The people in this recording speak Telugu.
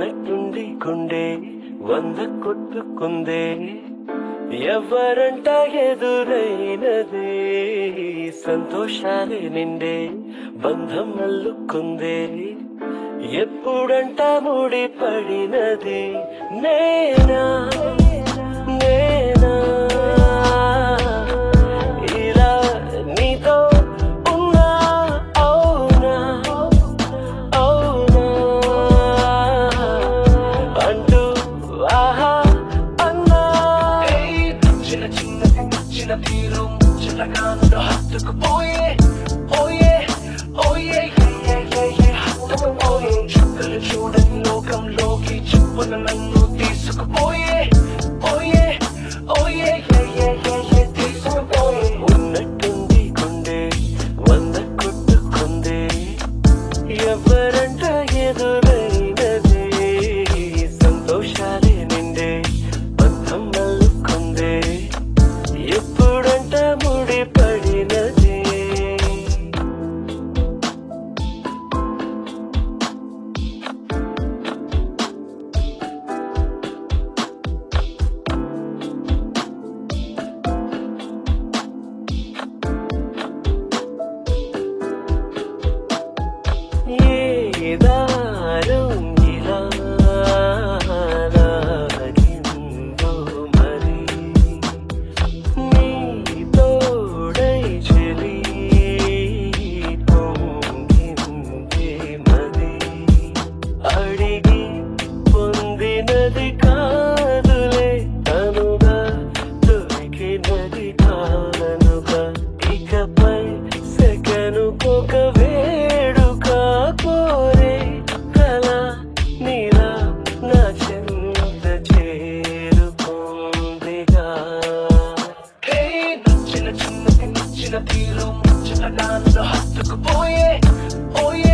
ఉన్నట్టుండి గుండె 100 కొట్టుకుందే ఎవరంట ఎదురైనదే సంతోషాలే నిండే బంధం అల్లుకుందే ఎప్పుడంట ముడి పడినది నేనా నేనా ఇలా నీతో ఉన్నా అవునా అవునా అంటూ ఆహా అన్నా చిన్న చిన్నది చిన్న తీరు చిన్నగాను హత్తుకుపోయే ఓయే ఓయే హత్తుకుపోయే చుక్కలు చూడని లోకంలోకి చెప్పున నన్ను తీసుకుపోయే ఓయే ఓయే తీసుకుపోయే ఉన్నట్టుంది గుండె 100 కొట్టుకుందే ఎవరంట ఎదురైనదే సంతోషాలే నిండే బంధం అల్లుకుందే ఎప్పుడంట ముడి పడినదే ఏ దారం ఇలా లాగిందో మరి నీ తోడై చెలి పొంగిందే మది అడిగి పొందినది కాదులే తనుగా దొరికినది కానుగా ఇకపై సెకనుకొక వేడుక కోరే కల నీలా నా చెంత చేరుకుందిగా చిన్న చిన్న తీరు చిన్నగాను హత్తుకుపోయే ఓయే